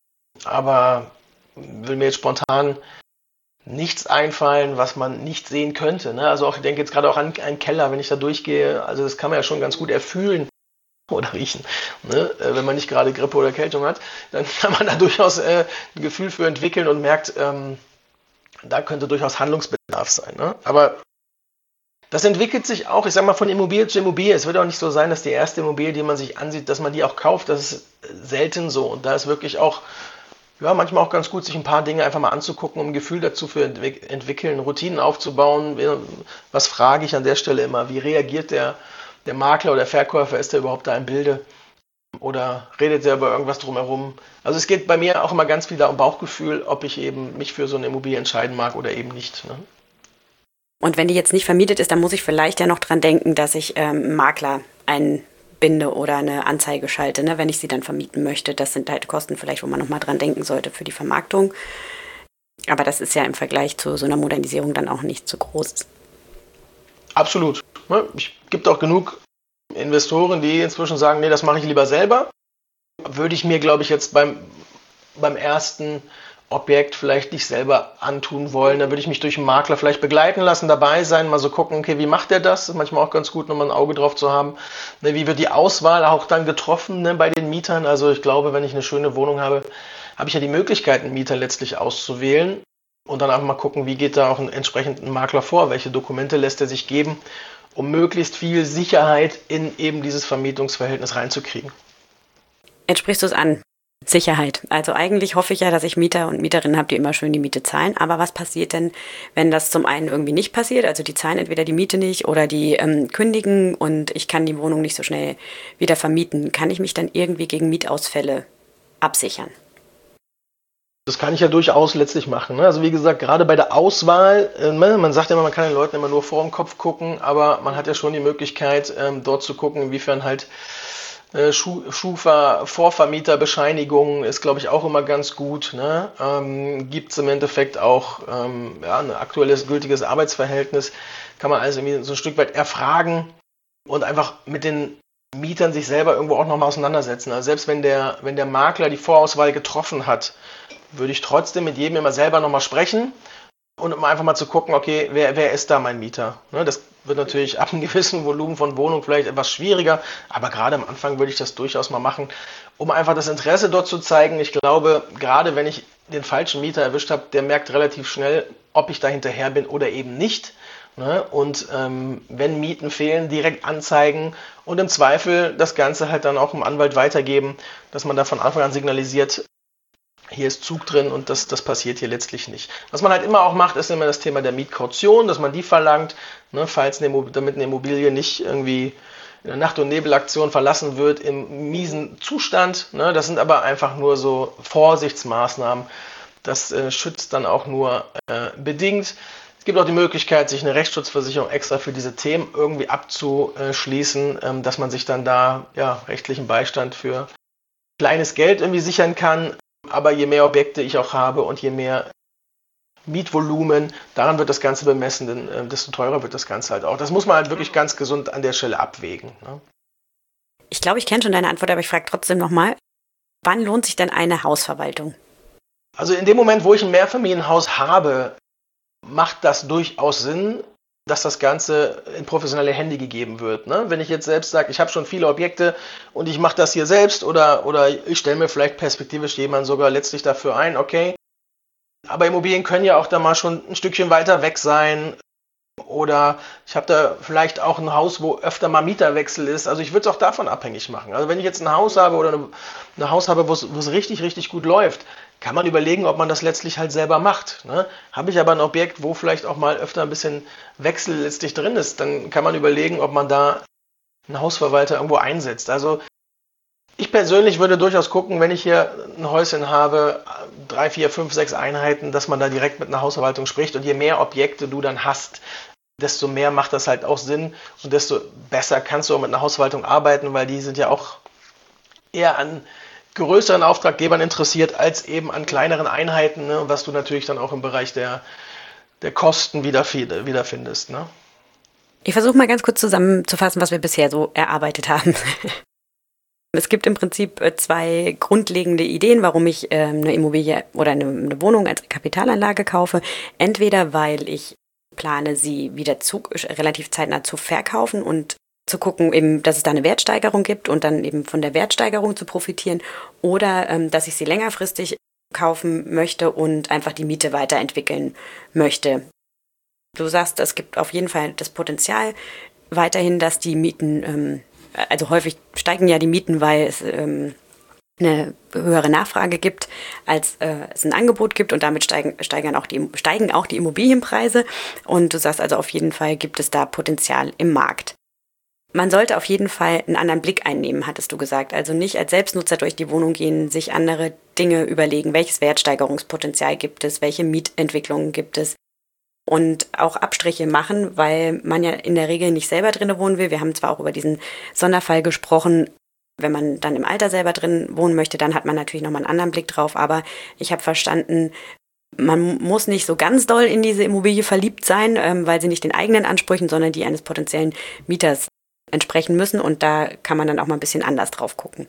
S2: Aber will mir jetzt spontan nichts einfallen, was man nicht sehen könnte, ne? Also auch, ich denke jetzt gerade auch an einen Keller, wenn ich da durchgehe, also das kann man ja schon ganz gut erfühlen oder riechen. Ne? Wenn man nicht gerade Grippe oder Erkältung hat, dann kann man da durchaus äh, ein Gefühl für entwickeln und merkt, ähm, da könnte durchaus Handlungsbedarf sein. Ne? Aber das entwickelt sich auch, ich sag mal, von Immobilie zu Immobilie. Es wird auch nicht so sein, dass die erste Immobilie, die man sich ansieht, dass man die auch kauft. Das ist selten so. Und da ist wirklich auch, ja, manchmal auch ganz gut, sich ein paar Dinge einfach mal anzugucken, um ein Gefühl dazu für entwick- entwickeln, Routinen aufzubauen. Was frage ich an der Stelle immer? Wie reagiert der Der Makler oder der Verkäufer, ist der überhaupt da im Bilde? Oder redet der über irgendwas drumherum? Also es geht bei mir auch immer ganz viel da um Bauchgefühl, ob ich eben mich für so eine Immobilie entscheiden mag oder eben nicht. Ne?
S1: Und wenn die jetzt nicht vermietet ist, dann muss ich vielleicht ja noch dran denken, dass ich ähm, einen Makler einbinde oder eine Anzeige schalte, ne, wenn ich sie dann vermieten möchte. Das sind halt Kosten vielleicht, wo man nochmal dran denken sollte für die Vermarktung. Aber das ist ja im Vergleich zu so einer Modernisierung dann auch nicht so groß.
S2: Absolut. Es gibt auch genug Investoren, die inzwischen sagen, nee, das mache ich lieber selber. Würde ich mir, glaube ich, jetzt beim, beim ersten Objekt vielleicht nicht selber antun wollen. Da würde ich mich durch einen Makler vielleicht begleiten lassen, dabei sein, mal so gucken, okay, wie macht der das? Das ist manchmal auch ganz gut, nochmal ein Auge drauf zu haben. Ne, wie wird die Auswahl auch dann getroffen, ne, bei den Mietern? Also ich glaube, wenn ich eine schöne Wohnung habe, habe ich ja die Möglichkeit, einen Mieter letztlich auszuwählen. Und dann einfach mal gucken, wie geht da auch ein entsprechender Makler vor? Welche Dokumente lässt er sich geben, um möglichst viel Sicherheit in eben dieses Vermietungsverhältnis reinzukriegen?
S1: Jetzt sprichst du es an. Sicherheit. Also eigentlich hoffe ich ja, dass ich Mieter und Mieterinnen habe, die immer schön die Miete zahlen. Aber was passiert denn, wenn das zum einen irgendwie nicht passiert? Also die zahlen entweder die Miete nicht oder die ähm, kündigen und ich kann die Wohnung nicht so schnell wieder vermieten. Kann ich mich dann irgendwie gegen Mietausfälle absichern?
S2: Das kann ich ja durchaus letztlich machen. Ne? Also wie gesagt, gerade bei der Auswahl, äh, man sagt ja immer, man kann den Leuten immer nur vor dem Kopf gucken, aber man hat ja schon die Möglichkeit, ähm, dort zu gucken, inwiefern halt äh, Schu- Schufa, Vorvermieterbescheinigungen ist, glaube ich, auch immer ganz gut. Ne? Ähm, Gibt es im Endeffekt auch ähm, ja, ein aktuelles, gültiges Arbeitsverhältnis, kann man also irgendwie so ein Stück weit erfragen und einfach mit den Mietern sich selber irgendwo auch nochmal auseinandersetzen. Also selbst wenn der, wenn der Makler die Vorauswahl getroffen hat, würde ich trotzdem mit jedem immer selber nochmal sprechen und um einfach mal zu gucken, okay, wer, wer ist da mein Mieter? Ne, das wird natürlich ab einem gewissen Volumen von Wohnung vielleicht etwas schwieriger, aber gerade am Anfang würde ich das durchaus mal machen, um einfach das Interesse dort zu zeigen. Ich glaube, gerade wenn ich den falschen Mieter erwischt habe, der merkt relativ schnell, ob ich da hinterher bin oder eben nicht. Ne? Und ähm, wenn Mieten fehlen, direkt anzeigen und im Zweifel das Ganze halt dann auch dem Anwalt weitergeben, dass man da von Anfang an signalisiert, hier ist Zug drin und das, das passiert hier letztlich nicht. Was man halt immer auch macht, ist immer das Thema der Mietkaution, dass man die verlangt, ne, falls eine Immobilie, damit eine Immobilie nicht irgendwie in der Nacht- und Nebelaktion verlassen wird im miesen Zustand. Ne, das sind aber einfach nur so Vorsichtsmaßnahmen. Das äh, schützt dann auch nur äh, bedingt. Es gibt auch die Möglichkeit, sich eine Rechtsschutzversicherung extra für diese Themen irgendwie abzuschließen, ähm, dass man sich dann da ja, rechtlichen Beistand für kleines Geld irgendwie sichern kann. Aber je mehr Objekte ich auch habe und je mehr Mietvolumen, daran wird das Ganze bemessen, denn, äh, desto teurer wird das Ganze halt auch. Das muss man halt wirklich ganz gesund an der Stelle abwägen. Ne?
S1: Ich glaube, ich kenne schon deine Antwort, aber ich frage trotzdem nochmal, wann lohnt sich denn eine Hausverwaltung?
S2: Also in dem Moment, wo ich ein Mehrfamilienhaus habe, macht das durchaus Sinn, dass das Ganze in professionelle Hände gegeben wird. Ne? Wenn ich jetzt selbst sage, ich habe schon viele Objekte und ich mache das hier selbst oder, oder ich stelle mir vielleicht perspektivisch jemanden sogar letztlich dafür ein, okay. Aber Immobilien können ja auch da mal schon ein Stückchen weiter weg sein. Oder ich habe da vielleicht auch ein Haus, wo öfter mal Mieterwechsel ist. Also ich würde es auch davon abhängig machen. Also wenn ich jetzt ein Haus habe oder eine, ein Haus habe, wo es richtig, richtig gut läuft, kann man überlegen, ob man das letztlich halt selber macht. Ne? Habe ich aber ein Objekt, wo vielleicht auch mal öfter ein bisschen Wechsel letztlich drin ist, dann kann man überlegen, ob man da einen Hausverwalter irgendwo einsetzt. Also ich persönlich würde durchaus gucken, wenn ich hier ein Häuschen habe, drei, vier, fünf, sechs Einheiten, dass man da direkt mit einer Hausverwaltung spricht. Und je mehr Objekte du dann hast, desto mehr macht das halt auch Sinn und desto besser kannst du auch mit einer Hausverwaltung arbeiten, weil die sind ja auch eher an größeren Auftraggebern interessiert als eben an kleineren Einheiten, ne, was du natürlich dann auch im Bereich der, der Kosten wiederfindest. Ne?
S1: Ich versuche mal ganz kurz zusammenzufassen, was wir bisher so erarbeitet haben. Es gibt im Prinzip zwei grundlegende Ideen, warum ich eine Immobilie oder eine Wohnung als Kapitalanlage kaufe. Entweder weil ich plane, sie wieder zu, relativ zeitnah zu verkaufen und zu gucken, eben, dass es da eine Wertsteigerung gibt und dann eben von der Wertsteigerung zu profitieren. Oder ähm, dass ich sie längerfristig kaufen möchte und einfach die Miete weiterentwickeln möchte. Du sagst, es gibt auf jeden Fall das Potenzial weiterhin, dass die Mieten... Ähm, Also häufig steigen ja die Mieten, weil es ähm, eine höhere Nachfrage gibt, als äh, es ein Angebot gibt und damit steigen, steigern auch die, steigen auch die Immobilienpreise. Und du sagst also, auf jeden Fall gibt es da Potenzial im Markt. Man sollte auf jeden Fall einen anderen Blick einnehmen, hattest du gesagt. Also nicht als Selbstnutzer durch die Wohnung gehen, sich andere Dinge überlegen, welches Wertsteigerungspotenzial gibt es, welche Mietentwicklungen gibt es. Und auch Abstriche machen, weil man ja in der Regel nicht selber drin wohnen will. Wir haben zwar auch über diesen Sonderfall gesprochen, wenn man dann im Alter selber drin wohnen möchte, dann hat man natürlich nochmal einen anderen Blick drauf. Aber ich habe verstanden, man muss nicht so ganz doll in diese Immobilie verliebt sein, weil sie nicht den eigenen Ansprüchen, sondern die eines potenziellen Mieters entsprechen müssen. Und da kann man dann auch mal ein bisschen anders drauf gucken.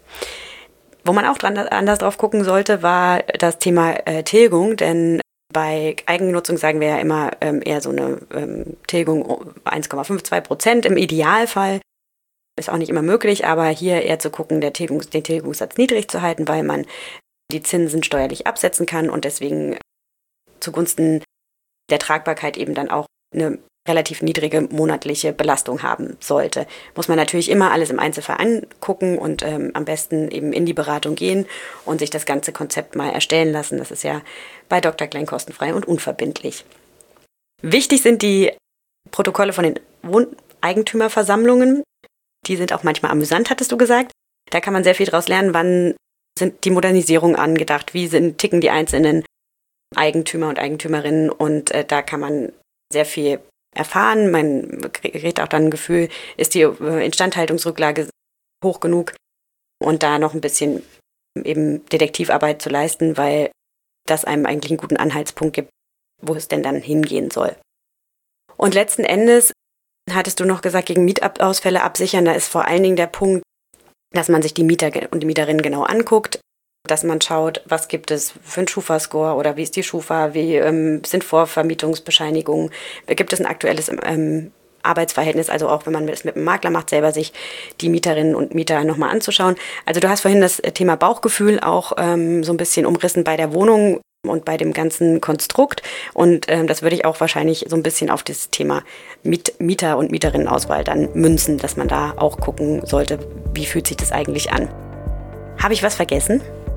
S1: Wo man auch dran, anders drauf gucken sollte, war das Thema äh, Tilgung, denn bei Eigennutzung sagen wir ja immer ähm, eher so eine ähm, Tilgung eins Komma fünf, zwei Prozent im Idealfall. Ist auch nicht immer möglich, aber hier eher zu gucken, der Tilgungs-, den Tilgungssatz niedrig zu halten, weil man die Zinsen steuerlich absetzen kann und deswegen zugunsten der Tragbarkeit eben dann auch eine relativ niedrige monatliche Belastung haben sollte. Muss man natürlich immer alles im Einzelfall angucken und ähm, am besten eben in die Beratung gehen und sich das ganze Konzept mal erstellen lassen. Das ist ja bei Doktor Klein kostenfrei und unverbindlich. Wichtig sind die Protokolle von den Wohneigentümerversammlungen. Die sind auch manchmal amüsant, hattest du gesagt. Da kann man sehr viel daraus lernen, wann sind die Modernisierungen angedacht, wie sind, ticken die einzelnen Eigentümer und Eigentümerinnen und äh, da kann man sehr viel erfahren. Man kriegt auch dann ein Gefühl, ist die Instandhaltungsrücklage hoch genug und da noch ein bisschen eben Detektivarbeit zu leisten, weil das einem eigentlich einen guten Anhaltspunkt gibt, wo es denn dann hingehen soll. Und letzten Endes hattest du noch gesagt, gegen Mietausfälle absichern, da ist vor allen Dingen der Punkt, dass man sich die Mieter und die Mieterinnen genau anguckt, dass man schaut, was gibt es für einen Schufa-Score oder wie ist die Schufa, wie ähm, sind Vorvermietungsbescheinigungen, gibt es ein aktuelles ähm, Arbeitsverhältnis, also auch wenn man es mit dem Makler macht, selber sich die Mieterinnen und Mieter nochmal anzuschauen. Also du hast vorhin das Thema Bauchgefühl auch ähm, so ein bisschen umrissen bei der Wohnung und bei dem ganzen Konstrukt und ähm, das würde ich auch wahrscheinlich so ein bisschen auf das Thema Miet- Mieter- und Mieterinnenauswahl dann münzen, dass man da auch gucken sollte, wie fühlt sich das eigentlich an. Habe ich was vergessen?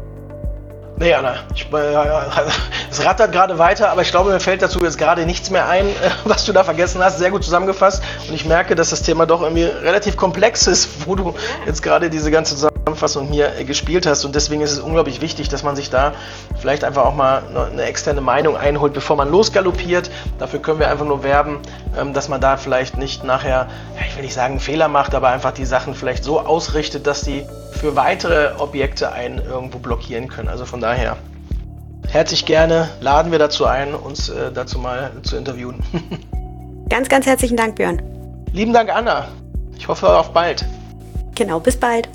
S2: Nee, Anna, ich, äh, es rattert gerade weiter, aber ich glaube, mir fällt dazu jetzt gerade nichts mehr ein, äh, was du da vergessen hast. Sehr gut zusammengefasst und ich merke, dass das Thema doch irgendwie relativ komplex ist, wo du jetzt gerade diese ganze Zusammenfassung hier äh, gespielt hast und deswegen ist es unglaublich wichtig, dass man sich da vielleicht einfach auch mal eine externe Meinung einholt, bevor man losgaloppiert. Dafür können wir einfach nur werben, ähm, dass man da vielleicht nicht nachher, ja, ich will nicht sagen einen Fehler macht, aber einfach die Sachen vielleicht so ausrichtet, dass die für weitere Objekte einen irgendwo blockieren können. Also von daher, herzlich gerne laden wir dazu ein, uns äh, dazu mal zu interviewen.
S1: Ganz, ganz herzlichen Dank, Björn.
S2: Lieben Dank, Anna. Ich hoffe auf bald.
S1: Genau, bis bald.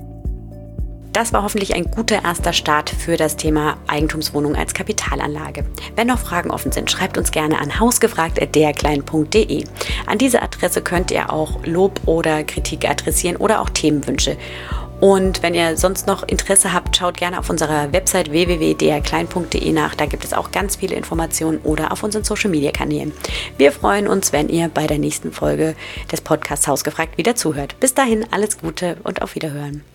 S1: Das war hoffentlich ein guter erster Start für das Thema Eigentumswohnung als Kapitalanlage. Wenn noch Fragen offen sind, schreibt uns gerne an hausgefragt at derklein punkt de. An diese Adresse könnt ihr auch Lob oder Kritik adressieren oder auch Themenwünsche. Und wenn ihr sonst noch Interesse habt, schaut gerne auf unserer Website w w w punkt d r klein punkt d e nach. Da gibt es auch ganz viele Informationen oder auf unseren Social-Media-Kanälen. Wir freuen uns, wenn ihr bei der nächsten Folge des Podcasts Hausgefragt wieder zuhört. Bis dahin alles Gute und auf Wiederhören.